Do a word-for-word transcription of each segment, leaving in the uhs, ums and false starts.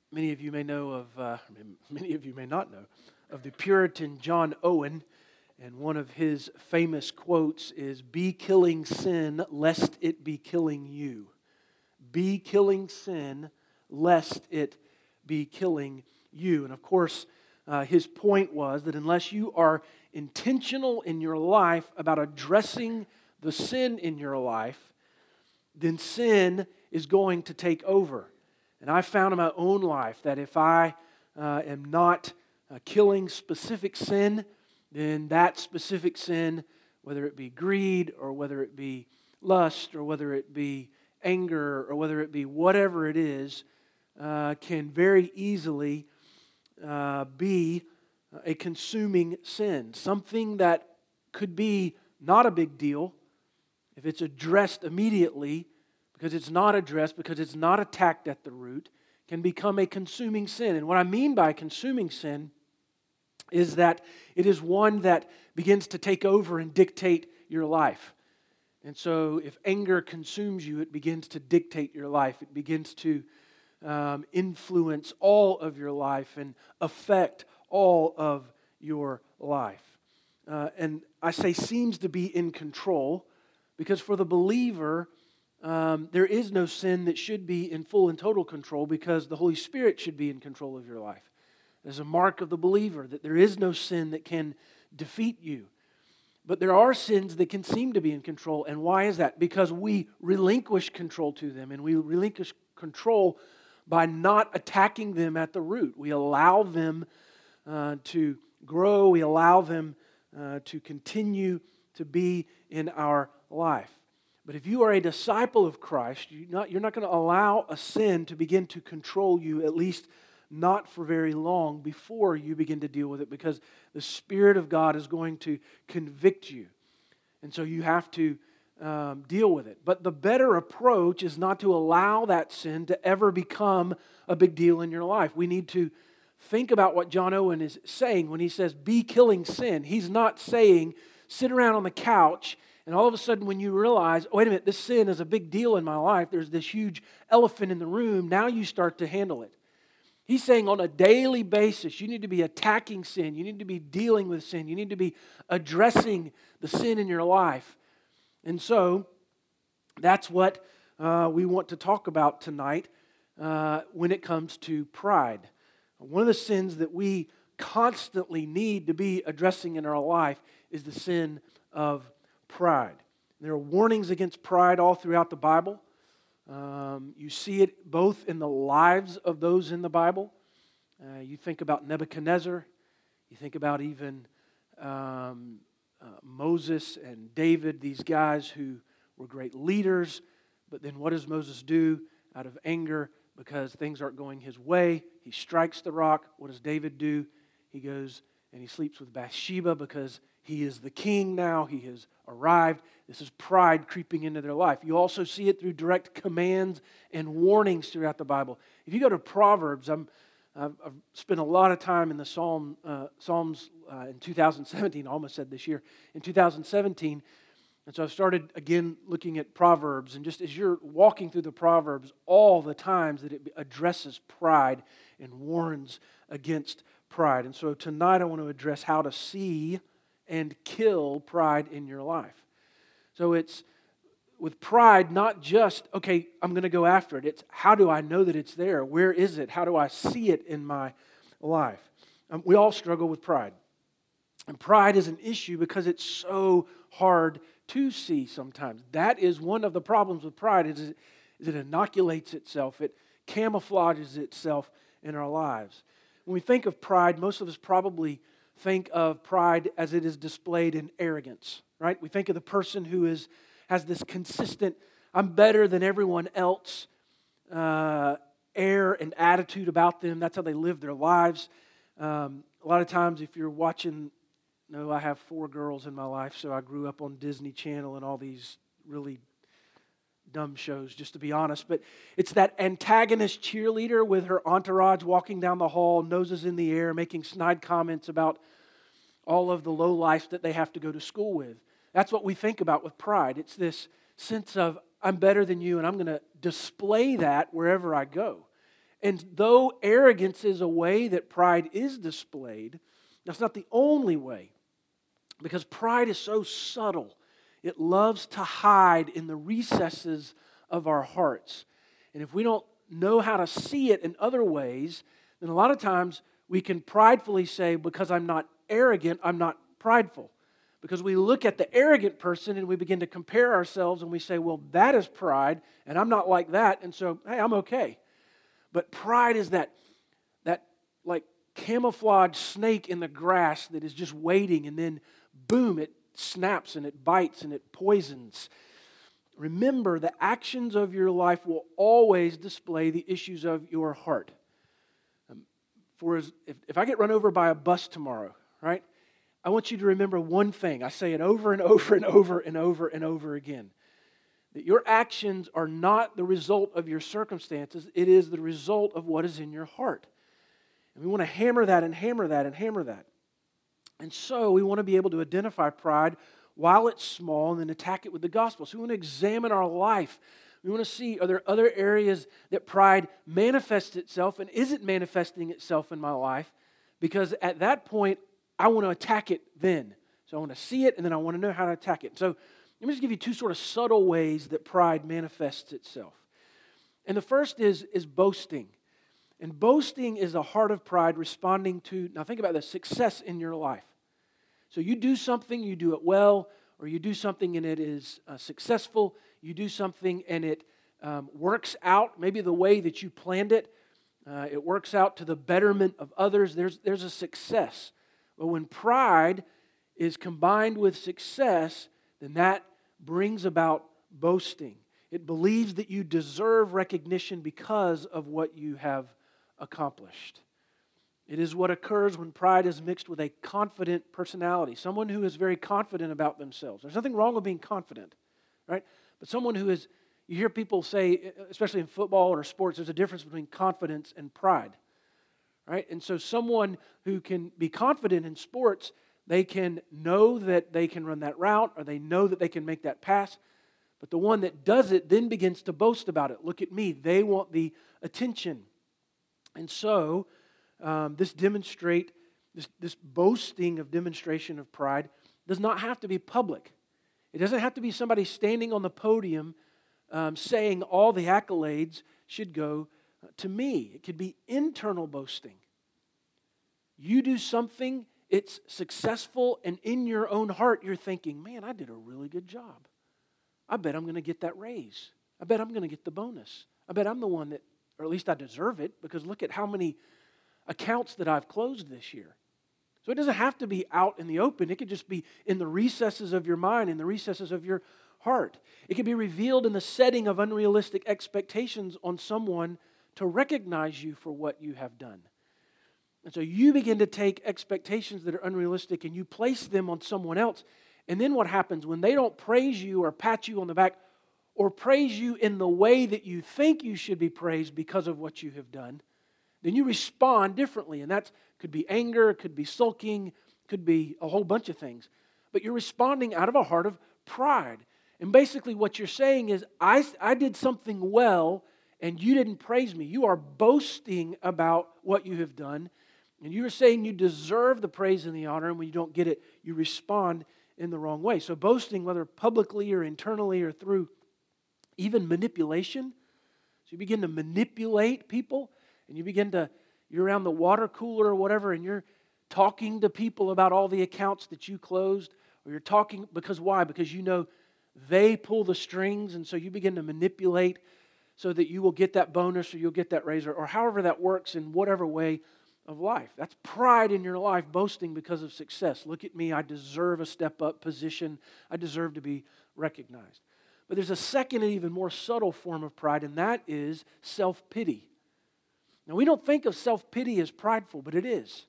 Many of you may know of, uh, many of you may not know, of the Puritan John Owen, and one of his famous quotes is, "Be killing sin, lest it be killing you." Be killing sin, lest it be killing you. And of course, uh, his point was that unless you are intentional in your life about addressing the sin in your life, then sin is going to take over. And I found in my own life that if I uh, am not uh, killing specific sin, then that specific sin, whether it be greed or whether it be lust or whether it be anger or whether it be whatever it is, uh, can very easily uh, be a consuming sin. Something that could be not a big deal if it's addressed immediately, because it's not addressed, because it's not attacked at the root, can become a consuming sin. And what I mean by consuming sin is that it is one that begins to take over and dictate your life. And so if anger consumes you, it begins to dictate your life. It begins to um, influence all of your life and affect all of your life. Uh, and I say seems to be in control, because for the believer, Um, there is no sin that should be in full and total control, because the Holy Spirit should be in control of your life. There's a mark of the believer that there is no sin that can defeat you. But there are sins that can seem to be in control. And why is that? Because we relinquish control to them, and we relinquish control by not attacking them at the root. We allow them uh, to grow. We allow them uh, to continue to be in our life. But if you are a disciple of Christ, you're not, you're not going to allow a sin to begin to control you, at least not for very long, before you begin to deal with it, because the Spirit of God is going to convict you. And so you have to um, deal with it. But the better approach is not to allow that sin to ever become a big deal in your life. We need to think about what John Owen is saying when he says, be killing sin. He's not saying, sit around on the couch and all of a sudden when you realize, oh, wait a minute, this sin is a big deal in my life, there's this huge elephant in the room, now you start to handle it. He's saying on a daily basis, you need to be attacking sin, you need to be dealing with sin, you need to be addressing the sin in your life. And so, that's what uh, we want to talk about tonight uh, when it comes to pride. One of the sins that we constantly need to be addressing in our life is the sin of pride. There are warnings against pride all throughout the Bible. Um, you see it both in the lives of those in the Bible. Uh, you think about Nebuchadnezzar. You think about even um, uh, Moses and David, these guys who were great leaders. But then what does Moses do out of anger? Because things aren't going his way, he strikes the rock. What does David do? He goes and he sleeps with Bathsheba because he is the king now. He has arrived. This is pride creeping into their life. You also see it through direct commands and warnings throughout the Bible. If you go to Proverbs, I'm, I've, I've spent a lot of time in the Psalm, uh, Psalms uh, in two thousand seventeen, I almost said this year, in two thousand seventeen. And so I've started again looking at Proverbs. And just as you're walking through the Proverbs, all the times that it addresses pride and warns against pride. And so tonight I want to address how to see and kill pride in your life. So it's with pride, not just, okay, I'm going to go after it. It's how do I know that it's there? Where is it? How do I see it in my life? Um, we all struggle with pride. And pride is an issue because it's so hard to see sometimes. That is one of the problems with pride, is it, is it inoculates itself. It camouflages itself in our lives. When we think of pride, most of us probably think of pride as it is displayed in arrogance, right? We think of the person who is has this consistent, I'm better than everyone else, uh, air and attitude about them. That's how they live their lives. Um, a lot of times if you're watching, no, I have four girls in my life, so I grew up on Disney Channel and all these really dumb shows, just to be honest, but it's that antagonist cheerleader with her entourage walking down the hall, noses in the air, making snide comments about all of the low life that they have to go to school with. That's what we think about with pride. It's this sense of, I'm better than you, and I'm going to display that wherever I go. And though arrogance is a way that pride is displayed, that's not the only way. Because pride is so subtle. It loves to hide in the recesses of our hearts. And if we don't know how to see it in other ways, then a lot of times we can pridefully say, because I'm not arrogant, I'm not prideful. Because we look at the arrogant person and we begin to compare ourselves and we say, well, that is pride, and I'm not like that, and so, hey, I'm okay. But pride is that, that like camouflaged snake in the grass that is just waiting, and then boom, it snaps and it bites and it poisons. Remember, the actions of your life will always display the issues of your heart. Um, for as, if, if I get run over by a bus tomorrow, right, I want you to remember one thing. I say it over and over and over and over and over again. That your actions are not the result of your circumstances. It is the result of what is in your heart. And we want to hammer that and hammer that and hammer that. And so we want to be able to identify pride while it's small and then attack it with the gospel. So we want to examine our life. We want to see, are there other areas that pride manifests itself, and is it manifesting itself in my life? Because at that point, I want to attack it then. So I want to see it, and then I want to know how to attack it. So let me just give you two sort of subtle ways that pride manifests itself. And the first is, is boasting. And boasting is the heart of pride responding to, now think about this, success in your life. So you do something, you do it well, or you do something and it is uh, successful. You do something and it um, works out, maybe the way that you planned it. Uh, it works out to the betterment of others. There's, there's a success. But when pride is combined with success, then that brings about boasting. It believes that you deserve recognition because of what you have accomplished. It is what occurs when pride is mixed with a confident personality. Someone who is very confident about themselves. There's nothing wrong with being confident, right? But someone who is, you hear people say, especially in football or sports, there's a difference between confidence and pride, right? And so someone who can be confident in sports, they can know that they can run that route, or they know that they can make that pass. But the one that does it then begins to boast about it. Look at me. They want the attention. And so, um, this demonstrate, this, this boasting of demonstration of pride does not have to be public. It doesn't have to be somebody standing on the podium um, saying all the accolades should go to me. It could be internal boasting. You do something, it's successful, and in your own heart you're thinking, man, I did a really good job. I bet I'm going to get that raise. I bet I'm going to get the bonus. I bet I'm the one that, or at least I deserve it, because look at how many accounts that I've closed this year. So it doesn't have to be out in the open. It could just be in the recesses of your mind, in the recesses of your heart. It could be revealed in the setting of unrealistic expectations on someone to recognize you for what you have done. And so you begin to take expectations that are unrealistic and you place them on someone else. And then what happens when they don't praise you or pat you on the back or praise you in the way that you think you should be praised because of what you have done, then you respond differently. And that could be anger, it could be sulking, could be a whole bunch of things. But you're responding out of a heart of pride. And basically what you're saying is, I, I did something well and you didn't praise me. You are boasting about what you have done. And you're saying you deserve the praise and the honor. And when you don't get it, you respond in the wrong way. So boasting, whether publicly or internally or through even manipulation. So you begin to manipulate people. And you begin to, you're around the water cooler or whatever, and you're talking to people about all the accounts that you closed, or you're talking, because why? Because you know they pull the strings, and so you begin to manipulate so that you will get that bonus or you'll get that raise, or, or however that works in whatever way of life. That's pride in your life, boasting because of success. Look at me, I deserve a step-up position. I deserve to be recognized. But there's a second and even more subtle form of pride, and that is self-pity. Now, we don't think of self-pity as prideful, but it is.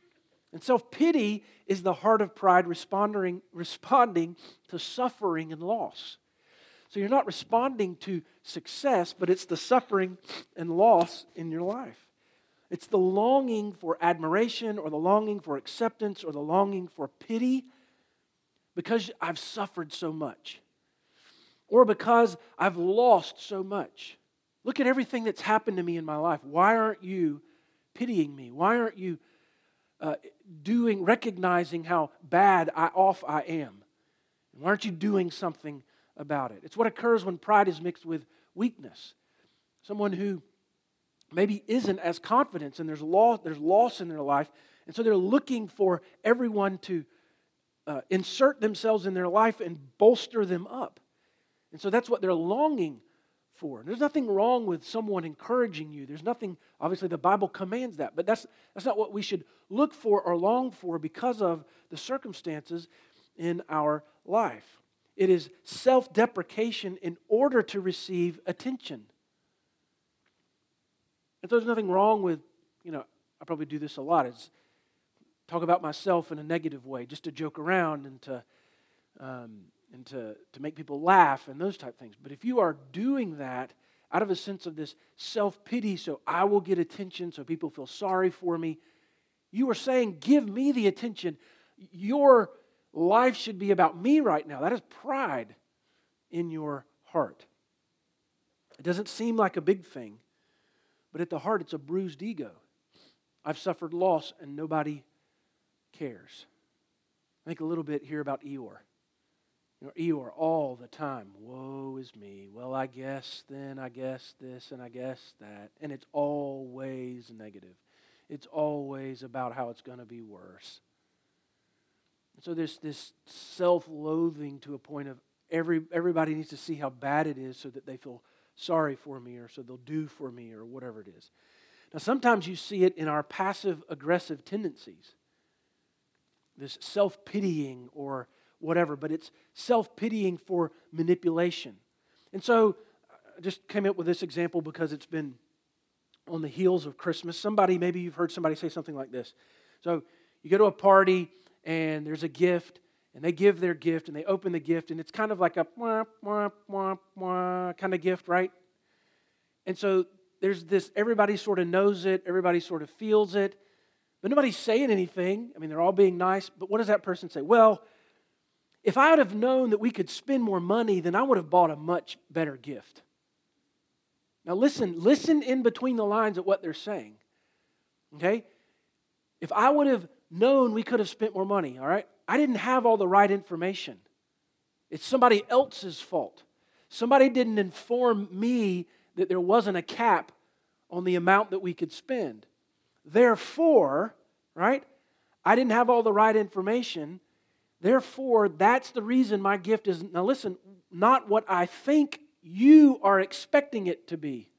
And self-pity is the heart of pride responding, responding to suffering and loss. So you're not responding to success, but it's the suffering and loss in your life. It's the longing for admiration or the longing for acceptance or the longing for pity because I've suffered so much or because I've lost so much. Look at everything that's happened to me in my life. Why aren't you pitying me? Why aren't you uh, doing, recognizing how bad I, off I am? Why aren't you doing something about it? It's what occurs when pride is mixed with weakness. Someone who maybe isn't as confident, and there's loss, there's loss in their life, and so they're looking for everyone to uh, insert themselves in their life and bolster them up. And so that's what they're longing for. There's nothing wrong with someone encouraging you. There's nothing, obviously the Bible commands that, but that's that's not what we should look for or long for because of the circumstances in our life. It is self-deprecation in order to receive attention. And there's nothing wrong with, you know, I probably do this a lot, is talk about myself in a negative way, just to joke around and to um, and to, to make people laugh and those type of things. But if you are doing that out of a sense of this self-pity, so I will get attention, so people feel sorry for me, you are saying, give me the attention. Your life should be about me right now. That is pride in your heart. It doesn't seem like a big thing, but at the heart it's a bruised ego. I've suffered loss and nobody cares. Think a little bit here about Eeyore. You know, Eeyore all the time, woe is me. Well, I guess then, I guess this, and I guess that. And it's always negative. It's always about how it's going to be worse. And so there's this self-loathing to a point of every everybody needs to see how bad it is so that they feel sorry for me or so they'll do for me or whatever it is. Now, sometimes you see it in our passive-aggressive tendencies. This self-pitying or whatever, but it's self-pitying for manipulation. And so I just came up with this example because it's been on the heels of Christmas. Somebody, maybe you've heard somebody say something like this. So you go to a party and there's a gift and they give their gift and they open the gift and it's kind of like a wah, wah, wah, wah kind of gift, right? And so there's this, everybody sort of knows it, everybody sort of feels it, but nobody's saying anything. I mean, they're all being nice, but what does that person say? Well, if I would have known that we could spend more money, then I would have bought a much better gift. Now listen, listen in between the lines at what they're saying. Okay? If I would have known we could have spent more money, all right? I didn't have all the right information. It's somebody else's fault. Somebody didn't inform me that there wasn't a cap on the amount that we could spend. Therefore, right? I didn't have all the right information. Therefore, that's the reason my gift is, now listen, not what I think you are expecting it to be.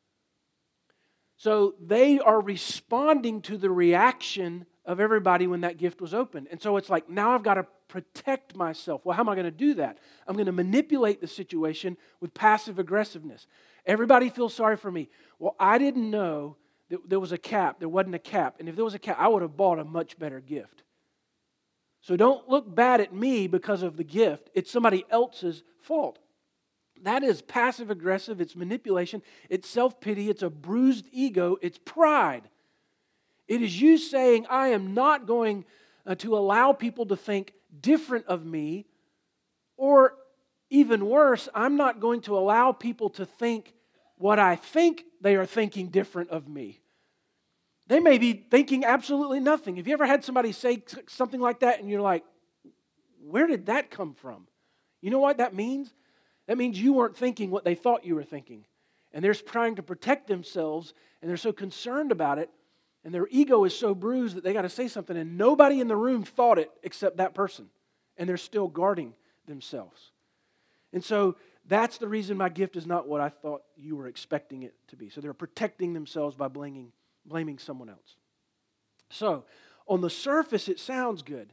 So they are responding to the reaction of everybody when that gift was opened. And so it's like, now I've got to protect myself. Well, how am I going to do that? I'm going to manipulate the situation with passive aggressiveness. Everybody feels sorry for me. Well, I didn't know that there was a cap. There wasn't a cap. And if there was a cap, I would have bought a much better gift. So don't look bad at me because of the gift. It's somebody else's fault. That is passive-aggressive. It's manipulation. It's self-pity. It's a bruised ego. It's pride. It is you saying, I am not going uh, to allow people to think different of me, or even worse, I'm not going to allow people to think what I think they are thinking different of me. They may be thinking absolutely nothing. Have you ever had somebody say something like that and you're like, where did that come from? You know what that means? That means you weren't thinking what they thought you were thinking. And they're trying to protect themselves and they're so concerned about it and their ego is so bruised that they got to say something and nobody in the room thought it except that person. And they're still guarding themselves. And so that's the reason my gift is not what I thought you were expecting it to be. So they're protecting themselves by blaming blaming someone else. So, on the surface, it sounds good.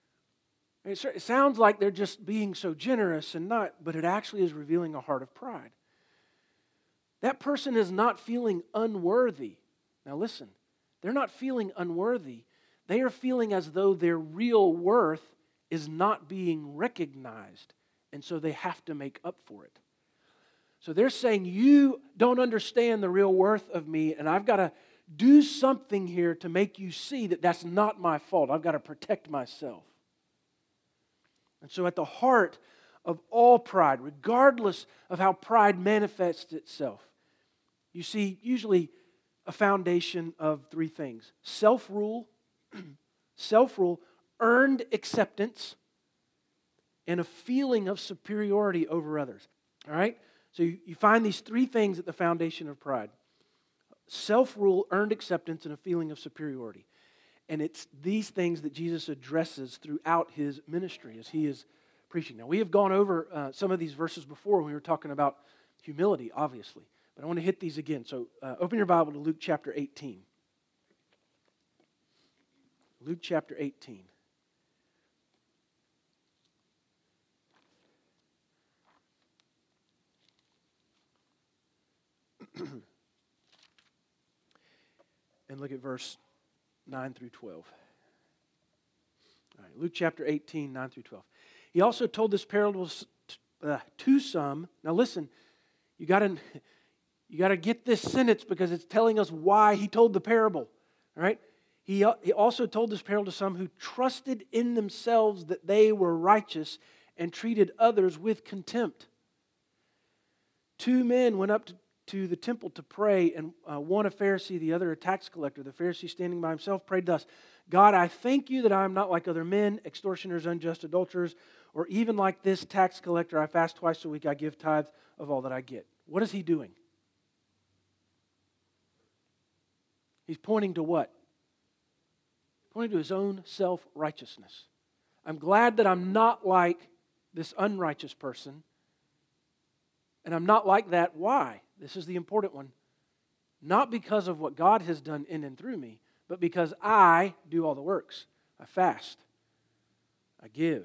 It sounds like they're just being so generous and not, but it actually is revealing a heart of pride. That person is not feeling unworthy. Now listen, they're not feeling unworthy. They are feeling as though their real worth is not being recognized, and so they have to make up for it. So they're saying, you don't understand the real worth of me, and I've got to do something here to make you see that that's not my fault. I've got to protect myself. And so at the heart of all pride, regardless of how pride manifests itself, you see usually a foundation of three things: self-rule, self-rule, earned acceptance, and a feeling of superiority over others. All right? So you, you find these three things at the foundation of pride: self-rule, earned acceptance, and a feeling of superiority. And it's these things that Jesus addresses throughout his ministry as he is preaching. Now, we have gone over uh, some of these verses before when we were talking about humility, obviously. But I want to hit these again. So uh, open your Bible to Luke chapter eighteen. Luke chapter eighteen. And look at verse nine through twelve. All right, Luke chapter eighteen, nine through twelve. He also told this parable uh, to some. Now listen, you got to you got to get this sentence because it's telling us why he told the parable. All right? He, he also told this parable to some who trusted in themselves that they were righteous and treated others with contempt. Two men went up to to the temple to pray, and uh, one a Pharisee, the other a tax collector. The Pharisee, standing by himself, prayed thus: God, I thank you that I am not like other men, extortioners, unjust adulterers, or even like this tax collector. I fast twice a week. I give tithe of all that I get. What is he doing? He's pointing to what? Pointing to his own self-righteousness. I'm glad that I'm not like this unrighteous person, and I'm not like that. Why? This is the important one. Not because of what God has done in and through me, but because I do all the works. I fast. I give.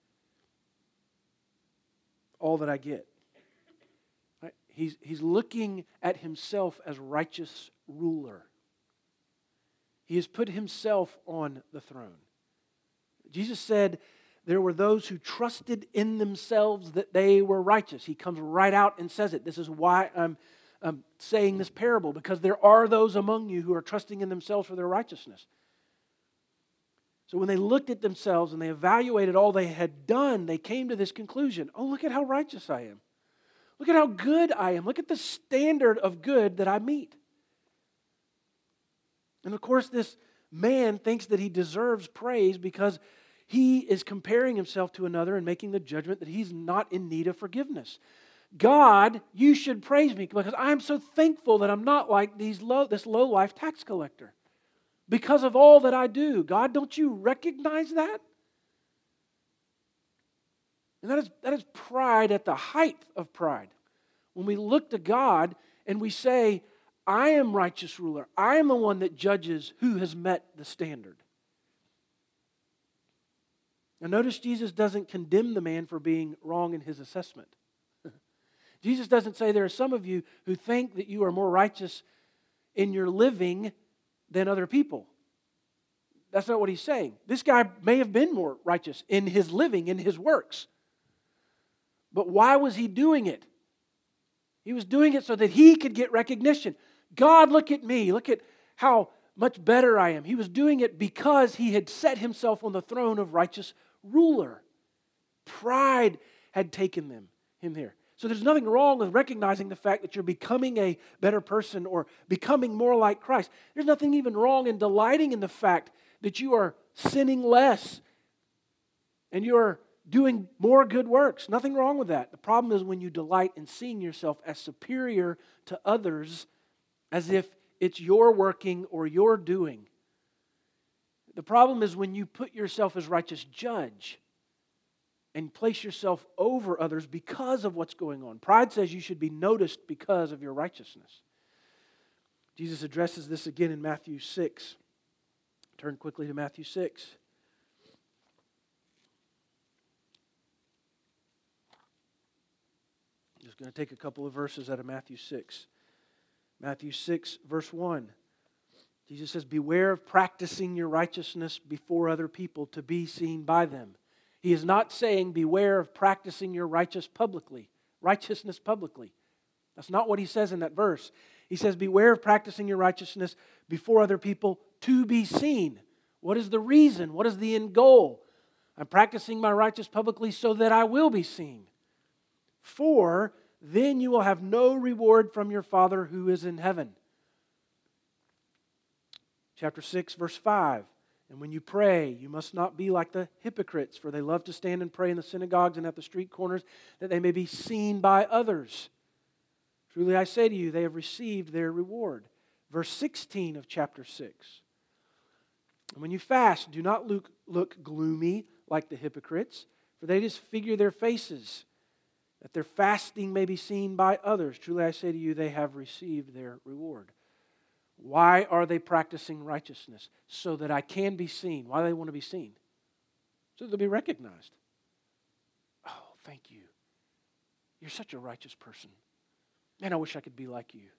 All that I get. Right? He's, he's looking at himself as righteous ruler. He has put himself on the throne. Jesus said there were those who trusted in themselves that they were righteous. He comes right out and says it. This is why I'm, I'm saying this parable, because there are those among you who are trusting in themselves for their righteousness. So when they looked at themselves and they evaluated all they had done, they came to this conclusion: oh, look at how righteous I am. Look at how good I am. Look at the standard of good that I meet. And of course, this man thinks that he deserves praise because he is comparing himself to another and making the judgment that he's not in need of forgiveness. God, you should praise me because I'm so thankful that I'm not like these low, this low-life tax collector. Because of all that I do. God, don't you recognize that? And that is, that is pride at the height of pride. When we look to God and we say, I am righteous ruler. I am the one that judges who has met the standard. Now notice Jesus doesn't condemn the man for being wrong in his assessment. Jesus doesn't say there are some of you who think that you are more righteous in your living than other people. That's not what he's saying. This guy may have been more righteous in his living, in his works. But why was he doing it? He was doing it so that he could get recognition. God, look at me. Look at how much better I am. He was doing it because he had set himself on the throne of righteous ruler. Pride had taken them, him there. So there's nothing wrong with recognizing the fact that you're becoming a better person or becoming more like Christ. There's nothing even wrong in delighting in the fact that you are sinning less and you're doing more good works. Nothing wrong with that. The problem is when you delight in seeing yourself as superior to others, as if it's your working or your doing. The problem is when you put yourself as righteous judge and place yourself over others because of what's going on. Pride says you should be noticed because of your righteousness. Jesus addresses this again in Matthew six. Turn quickly to Matthew six. I'm just going to take a couple of verses out of Matthew six. Matthew six, verse one. Jesus says, beware of practicing your righteousness before other people to be seen by them. He is not saying beware of practicing your righteous publicly, righteousness publicly. That's not what he says in that verse. He says beware of practicing your righteousness before other people to be seen. What is the reason? What is the end goal? I'm practicing my righteousness publicly so that I will be seen. For then you will have no reward from your Father who is in heaven. Chapter six, verse five. And when you pray, you must not be like the hypocrites, for they love to stand and pray in the synagogues and at the street corners, that they may be seen by others. Truly I say to you, they have received their reward. Verse sixteen of chapter six. And when you fast, do not look, look gloomy like the hypocrites, for they disfigure their faces, that their fasting may be seen by others. Truly I say to you, they have received their reward. Why are they practicing righteousness? So that I can be seen. Why do they want to be seen? So that they'll be recognized. Oh, thank you. You're such a righteous person. Man, I wish I could be like you.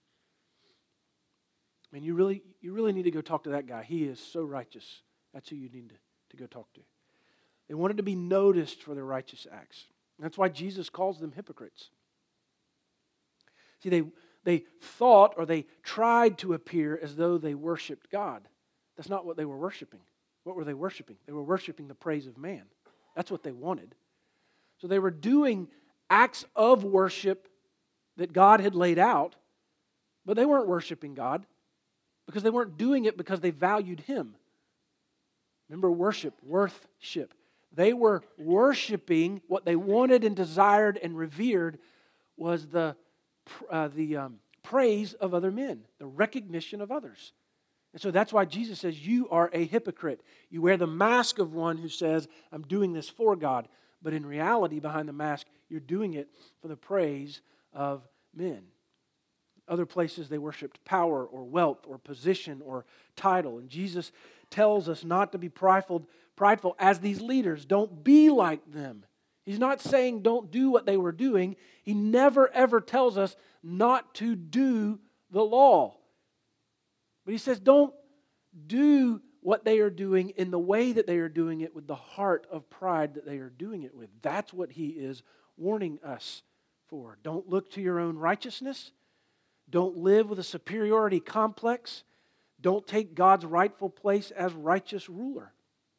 I mean, you really, you really need to go talk to that guy. He is so righteous. That's who you need to, to go talk to. They wanted to be noticed for their righteous acts. That's why Jesus calls them hypocrites. See, they, they thought or they tried to appear as though they worshiped God. That's not what they were worshiping. What were they worshiping? They were worshiping the praise of man. That's what they wanted. So they were doing acts of worship that God had laid out, but they weren't worshiping God because they weren't doing it because they valued Him. Remember, worship, worthship. They were worshiping what they wanted and desired and revered was the, uh, the um, praise of other men, the recognition of others. And so that's why Jesus says, you are a hypocrite. You wear the mask of one who says, I'm doing this for God. But in reality, behind the mask, you're doing it for the praise of men. Other places they worshiped power or wealth or position or title. And Jesus tells us not to be prideful, prideful as these leaders. Don't be like them. He's not saying don't do what they were doing. He never ever tells us not to do the law. But he says don't do what they are doing in the way that they are doing it with the heart of pride that they are doing it with. That's what he is warning us for. Don't look to your own righteousness. Don't live with a superiority complex. Don't take God's rightful place as righteous ruler.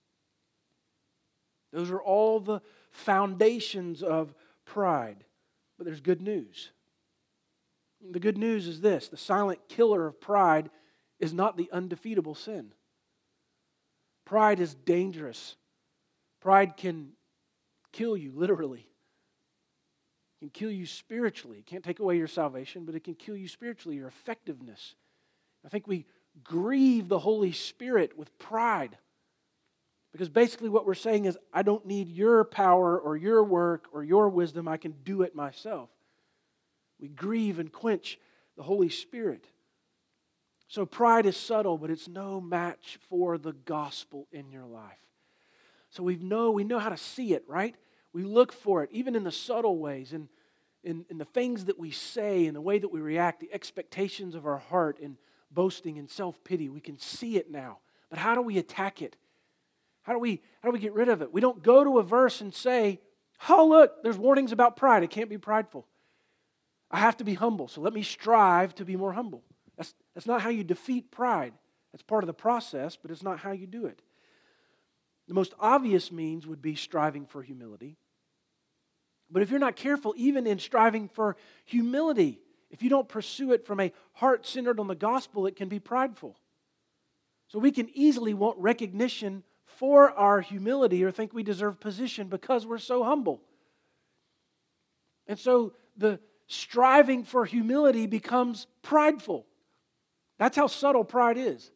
Those are all the foundations of pride. But there's good news. The good news is this: the silent killer of pride is not the undefeatable sin. Pride is dangerous. Pride can kill you, literally. It can kill you spiritually. It can't take away your salvation, but it can kill you spiritually, your effectiveness. I think we grieve the Holy Spirit with pride. Because basically what we're saying is, I don't need your power or your work or your wisdom. I can do it myself. We grieve and quench the Holy Spirit. So pride is subtle, but it's no match for the gospel in your life. So we know, we know how to see it, right? We look for it, even in the subtle ways, in, in, in the things that we say, in the way that we react, the expectations of our heart, in boasting and self-pity. We can see it now. But how do we attack it? How do we, how do we get rid of it? We don't go to a verse and say, oh, look, there's warnings about pride. I can't be prideful. I have to be humble, so let me strive to be more humble. That's, that's not how you defeat pride. That's part of the process, but it's not how you do it. The most obvious means would be striving for humility. But if you're not careful, even in striving for humility, if you don't pursue it from a heart centered on the gospel, it can be prideful. So we can easily want recognition for our humility or think we deserve position because we're so humble. And so the striving for humility becomes prideful. That's how subtle pride is.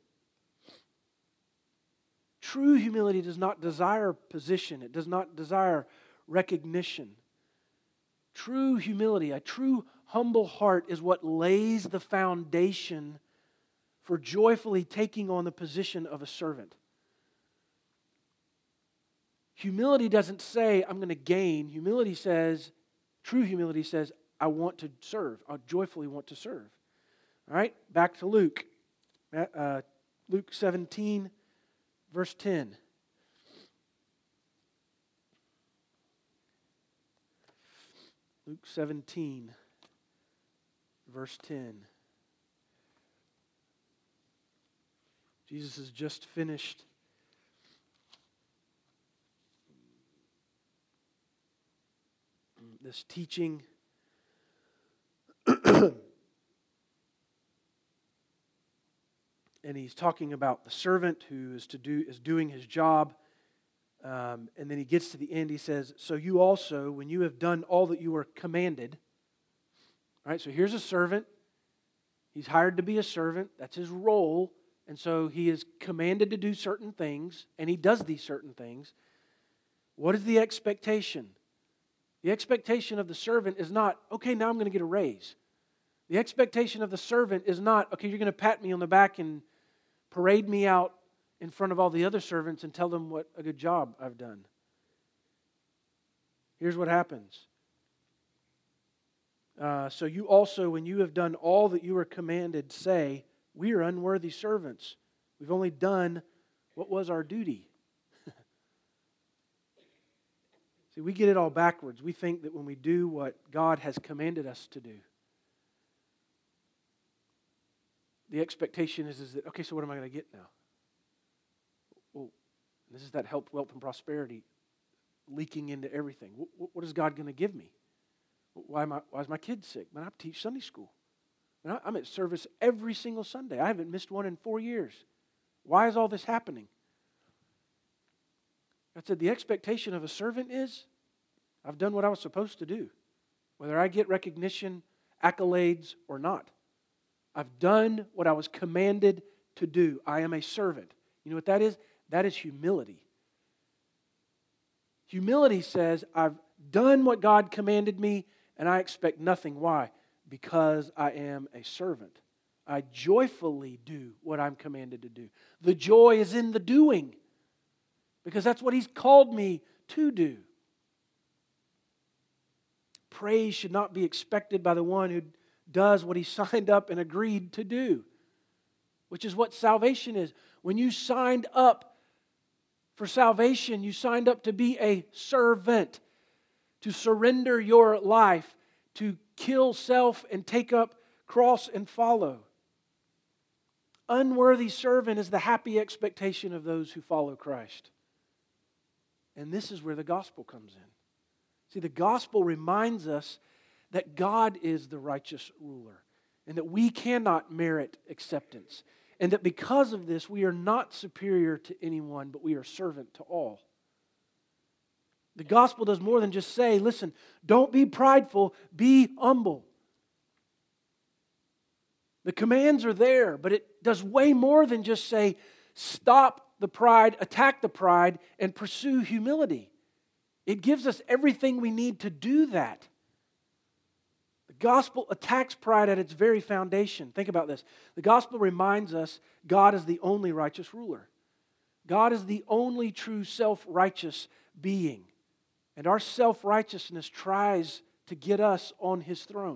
True humility does not desire position. It does not desire recognition. True humility, a true humble heart, is what lays the foundation for joyfully taking on the position of a servant. Humility doesn't say, I'm going to gain. Humility says, true humility says, I want to serve. I joyfully want to serve. All right, back to Luke. Uh, Luke seventeen, verse ten. Luke seventeen, verse ten. Jesus has just finished this teaching And he's talking about the servant who is to do is doing his job. Um, and then he gets to the end, he says, so you also, when you have done all that you were commanded. All right, so here's a servant. He's hired to be a servant. That's his role. And so he is commanded to do certain things, and he does these certain things. What is the expectation? The expectation of the servant is not, okay, now I'm going to get a raise. The expectation of the servant is not, okay, you're going to pat me on the back and parade me out in front of all the other servants and tell them what a good job I've done. Here's what happens. Uh, so you also, when you have done all that you were commanded, say, we are unworthy servants. We've only done what was our duty. See, we get it all backwards. We think that when we do what God has commanded us to do, the expectation is, is that, okay, so what am I going to get now? Well, this is that health, wealth, and prosperity leaking into everything. What, what is God going to give me? Why am I, why is my kid sick? Man, I teach Sunday school. Man, I'm at service every single Sunday. I haven't missed one in four years. Why is all this happening? I said, the expectation of a servant is, I've done what I was supposed to do. Whether I get recognition, accolades, or not. I've done what I was commanded to do. I am a servant. You know what that is? That is humility. Humility says, I've done what God commanded me, and I expect nothing. Why? Because I am a servant. I joyfully do what I'm commanded to do. The joy is in the doing, because that's what He's called me to do. Praise should not be expected by the one who does what he signed up and agreed to do, which is what salvation is. When you signed up for salvation, you signed up to be a servant, to surrender your life, to kill self and take up cross and follow. Unworthy servant is the happy expectation of those who follow Christ. And this is where the gospel comes in. See, the gospel reminds us that God is the righteous ruler and that we cannot merit acceptance. And that because of this, we are not superior to anyone, but we are servant to all. The gospel does more than just say, listen, don't be prideful, be humble. The commands are there, but it does way more than just say, stop the pride, attack the pride, and pursue humility. It gives us everything we need to do that. The gospel attacks pride at its very foundation. Think about this. The gospel reminds us God is the only righteous ruler. God is the only true self-righteous being. And our self-righteousness tries to get us on His throne.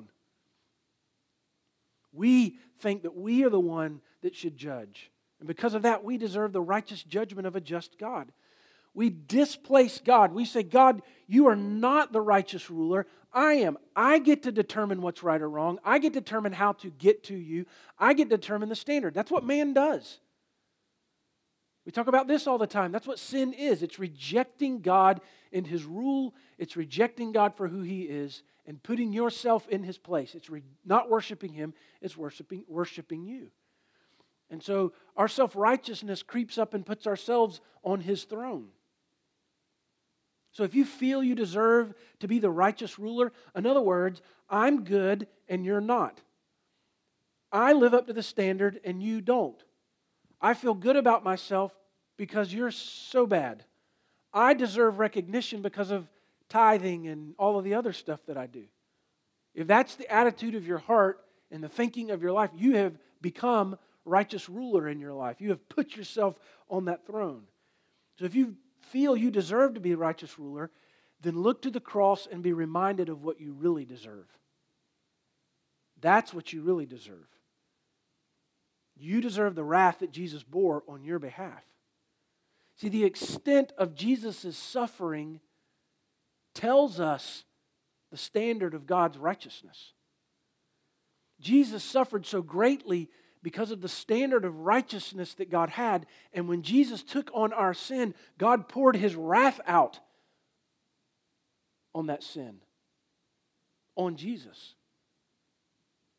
We think that we are the one that should judge. And because of that, we deserve the righteous judgment of a just God. We displace God. We say, God, you are not the righteous ruler. I am. I get to determine what's right or wrong. I get to determine how to get to you. I get to determine the standard. That's what man does. We talk about this all the time. That's what sin is. It's rejecting God in His rule. It's rejecting God for who He is and putting yourself in His place. It's re- not worshiping Him. It's worshiping, worshiping you. And so our self-righteousness creeps up and puts ourselves on His throne. So if you feel you deserve to be the righteous ruler, in other words, I'm good and you're not. I live up to the standard and you don't. I feel good about myself because you're so bad. I deserve recognition because of tithing and all of the other stuff that I do. If that's the attitude of your heart and the thinking of your life, you have become righteous ruler in your life. You have put yourself on that throne. So if you feel you deserve to be a righteous ruler, then look to the cross and be reminded of what you really deserve. That's what you really deserve. You deserve the wrath that Jesus bore on your behalf. See, the extent of Jesus' suffering tells us the standard of God's righteousness. Jesus suffered so greatly because of the standard of righteousness that God had. And when Jesus took on our sin, God poured His wrath out on that sin, on Jesus.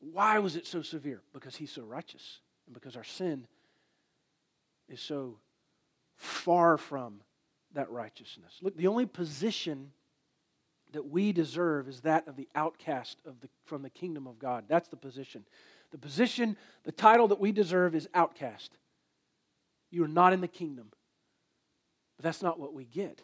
Why was it so severe? Because He's so righteous and because our sin is so far from that righteousness. Look, the only position that we deserve is that of the outcast of the, from the kingdom of God. That's the position. The position, the title that we deserve is outcast. You are not in the kingdom. But that's not what we get.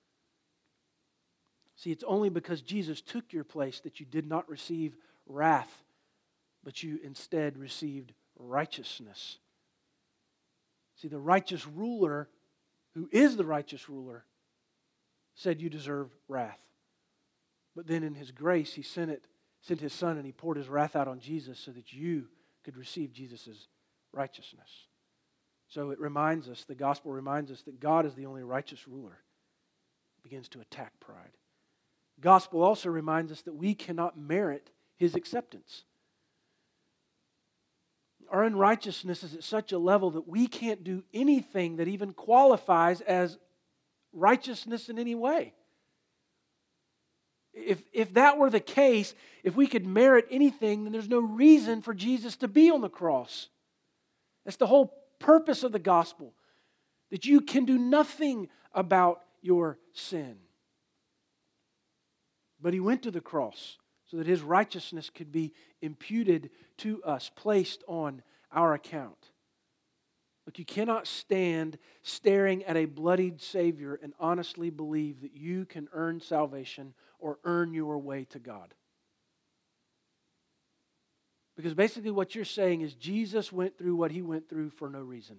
See, it's only because Jesus took your place that you did not receive wrath, but you instead received righteousness. See, the righteous ruler, who is the righteous ruler, said you deserve wrath. But then in His grace, He sent it, sent His Son, and He poured His wrath out on Jesus so that you could receive Jesus' righteousness. So it reminds us, the gospel reminds us that God is the only righteous ruler. It begins to attack pride. Gospel also reminds us that we cannot merit His acceptance. Our unrighteousness is at such a level that we can't do anything that even qualifies as righteousness in any way. If, if that were the case, if we could merit anything, then there's no reason for Jesus to be on the cross. That's the whole purpose of the gospel, that you can do nothing about your sin. But He went to the cross so that His righteousness could be imputed to us, placed on our account. Look, you cannot stand staring at a bloodied Savior and honestly believe that you can earn salvation or earn your way to God. Because basically what you're saying is Jesus went through what He went through for no reason.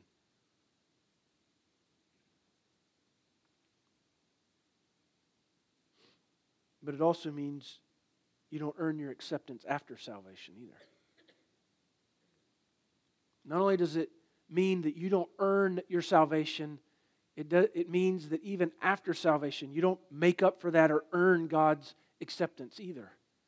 But it also means you don't earn your acceptance after salvation either. Not only does it mean that you don't earn your salvation, it, does, it means that even after salvation, you don't make up for that or earn God's acceptance either.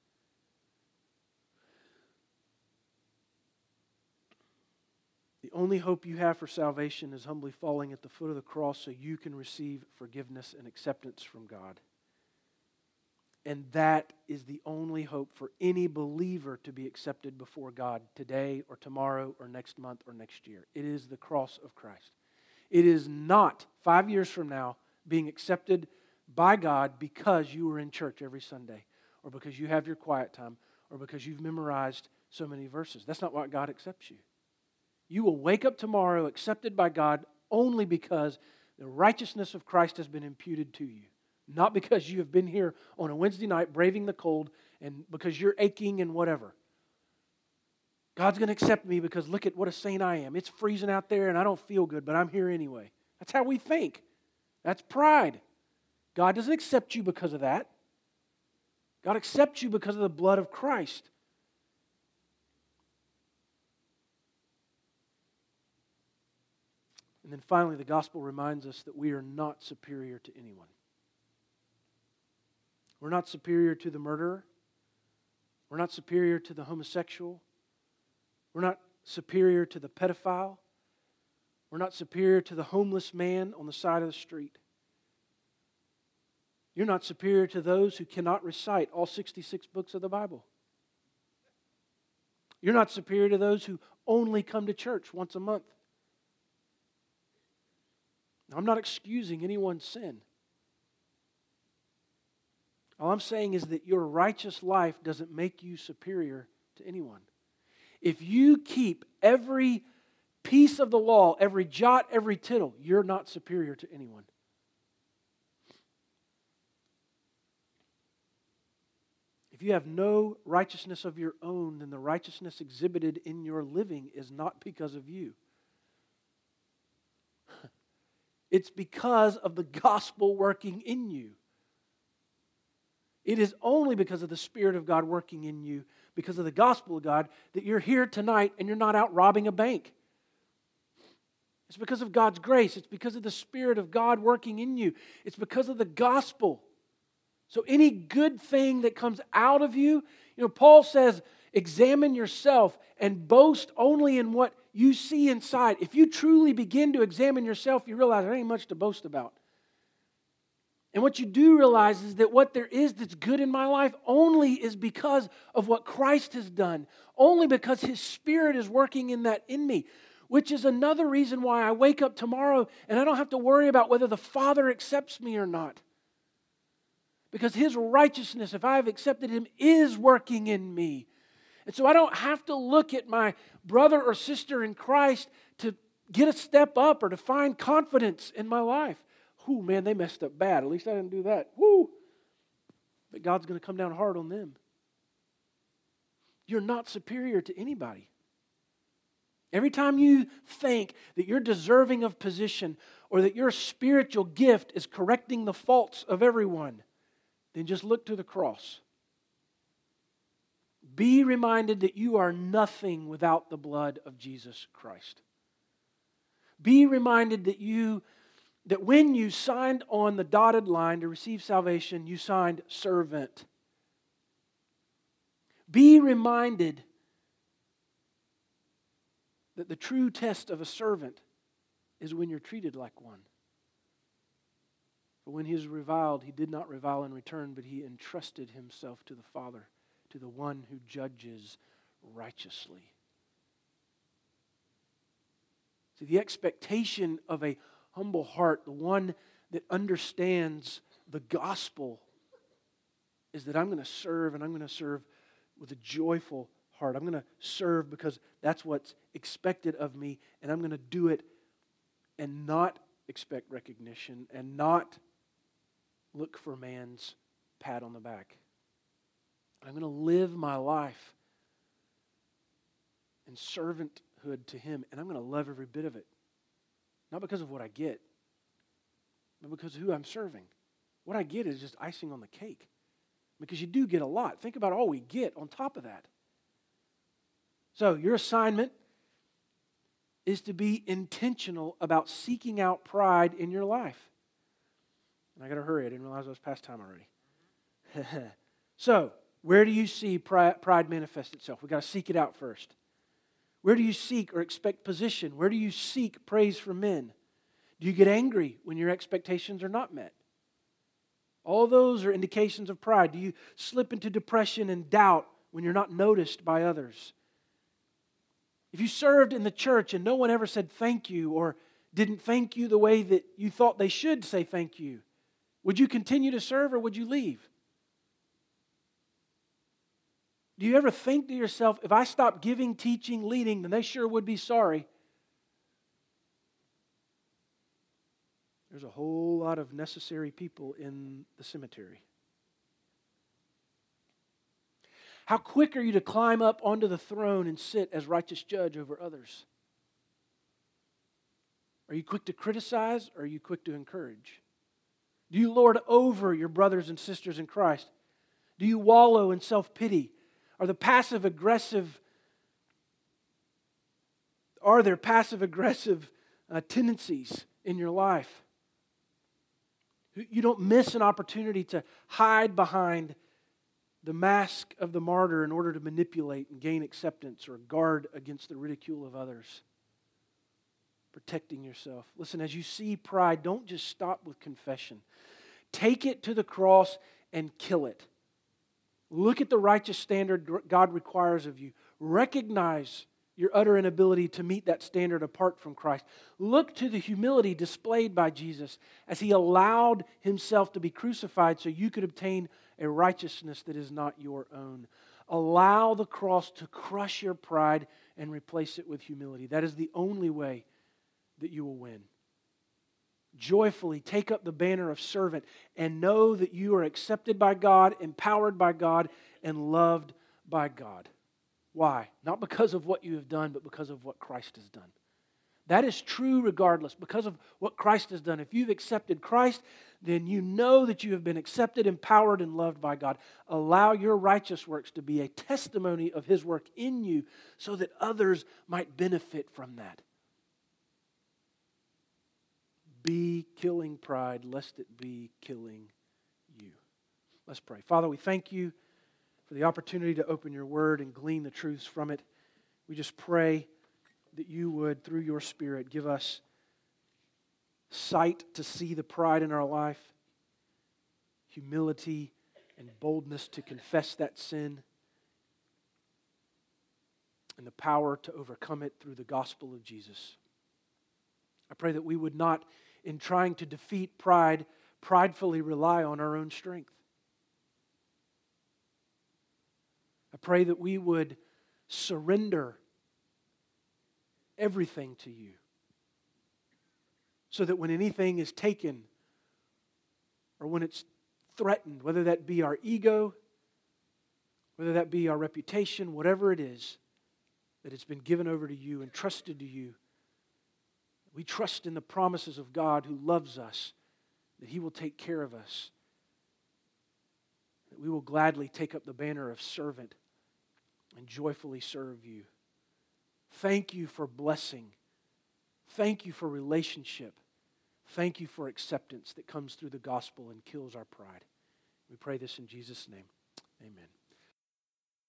The only hope you have for salvation is humbly falling at the foot of the cross so you can receive forgiveness and acceptance from God. And that is the only hope for any believer to be accepted before God today or tomorrow or next month or next year. It is the cross of Christ. It is not five years from now being accepted by God because you were in church every Sunday or because you have your quiet time or because you've memorized so many verses. That's not why God accepts you. You will wake up tomorrow accepted by God only because the righteousness of Christ has been imputed to you. Not because you have been here on a Wednesday night braving the cold and because you're aching and whatever. God's going to accept me because look at what a saint I am. It's freezing out there and I don't feel good, but I'm here anyway. That's how we think. That's pride. God doesn't accept you because of that. God accepts you because of the blood of Christ. And then finally, the gospel reminds us that we are not superior to anyone. We're not superior to the murderer. We're not superior to the homosexual. We're not superior to the pedophile. We're not superior to the homeless man on the side of the street. You're not superior to those who cannot recite all sixty-six books of the Bible. You're not superior to those who only come to church once a month. I'm not excusing anyone's sin. All I'm saying is that your righteous life doesn't make you superior to anyone. If you keep every piece of the law, every jot, every tittle, you're not superior to anyone. If you have no righteousness of your own, then the righteousness exhibited in your living is not because of you. It's because of the gospel working in you. It is only because of the Spirit of God working in you, because of the gospel of God, that you're here tonight and you're not out robbing a bank. It's because of God's grace. It's because of the Spirit of God working in you. It's because of the gospel. So any good thing that comes out of you, you know, Paul says, examine yourself and boast only in what you see inside. If you truly begin to examine yourself, you realize there ain't much to boast about. And what you do realize is that what there is that's good in my life only is because of what Christ has done, only because His Spirit is working in that in me, which is another reason why I wake up tomorrow and I don't have to worry about whether the Father accepts me or not. Because His righteousness, if I have accepted Him, is working in me. And so I don't have to look at my brother or sister in Christ to get a step up or to find confidence in my life. Whoo, man, they messed up bad. At least I didn't do that. Whoo! But God's going to come down hard on them. You're not superior to anybody. Every time you think that you're deserving of position or that your spiritual gift is correcting the faults of everyone, then just look to the cross. Be reminded that you are nothing without the blood of Jesus Christ. Be reminded that you that when you signed on the dotted line to receive salvation, you signed servant. Be reminded that the true test of a servant is when you're treated like one. For when he was reviled, he did not revile in return, but he entrusted himself to the Father, to the one who judges righteously. See, the expectation of a humble heart, the one that understands the gospel, is that I'm going to serve, and I'm going to serve with a joyful heart. I'm going to serve because that's what's expected of me, and I'm going to do it and not expect recognition and not look for man's pat on the back. I'm going to live my life in servanthood to Him, and I'm going to love every bit of it. Not because of what I get, but because of who I'm serving. What I get is just icing on the cake. Because you do get a lot. Think about all we get on top of that. So your assignment is to be intentional about seeking out pride in your life. And I got to hurry. I didn't realize I was past time already. So, where do you see pride manifest itself? We've got to seek it out first. Where do you seek or expect position? Where do you seek praise from men? Do you get angry when your expectations are not met? All those are indications of pride. Do you slip into depression and doubt when you're not noticed by others? If you served in the church and no one ever said thank you or didn't thank you the way that you thought they should say thank you, would you continue to serve or would you leave? Do you ever think to yourself, if I stop giving, teaching, leading, then they sure would be sorry? There's a whole lot of necessary people in the cemetery. How quick are you to climb up onto the throne and sit as righteous judge over others? Are you quick to criticize or are you quick to encourage? Do you lord over your brothers and sisters in Christ? Do you wallow in self-pity? Are the passive-aggressive, are there passive-aggressive uh, tendencies in your life? You don't miss an opportunity to hide behind the mask of the martyr in order to manipulate and gain acceptance or guard against the ridicule of others. Protecting yourself. Listen, as you see pride, don't just stop with confession. Take it to the cross and kill it. Look at the righteous standard God requires of you. Recognize your utter inability to meet that standard apart from Christ. Look to the humility displayed by Jesus as He allowed Himself to be crucified so you could obtain a righteousness that is not your own. Allow the cross to crush your pride and replace it with humility. That is the only way that you will win. Joyfully take up the banner of servant and know that you are accepted by God, empowered by God, and loved by God. Why? Not because of what you have done, but because of what Christ has done. That is true regardless, because of what Christ has done. If you've accepted Christ, then you know that you have been accepted, empowered, and loved by God. Allow your righteous works to be a testimony of His work in you so that others might benefit from that. Be killing pride, lest it be killing you. Let's pray. Father, we thank You for the opportunity to open Your Word and glean the truths from it. We just pray that You would, through Your Spirit, give us sight to see the pride in our life. humility and boldness to confess that sin, and the power to overcome it through the gospel of Jesus. I pray that we would not, in trying to defeat pride, pridefully rely on our own strength. I pray that we would surrender everything to you, so that when anything is taken or when it's threatened, whether that be our ego, whether that be our reputation, whatever it is, that it's been given over to you and trusted to you. We trust in the promises of God who loves us, that He will take care of us, that we will gladly take up the banner of servant and joyfully serve you. Thank you for blessing. Thank you for relationship. Thank you for acceptance that comes through the gospel and kills our pride. We pray this in Jesus' name. Amen.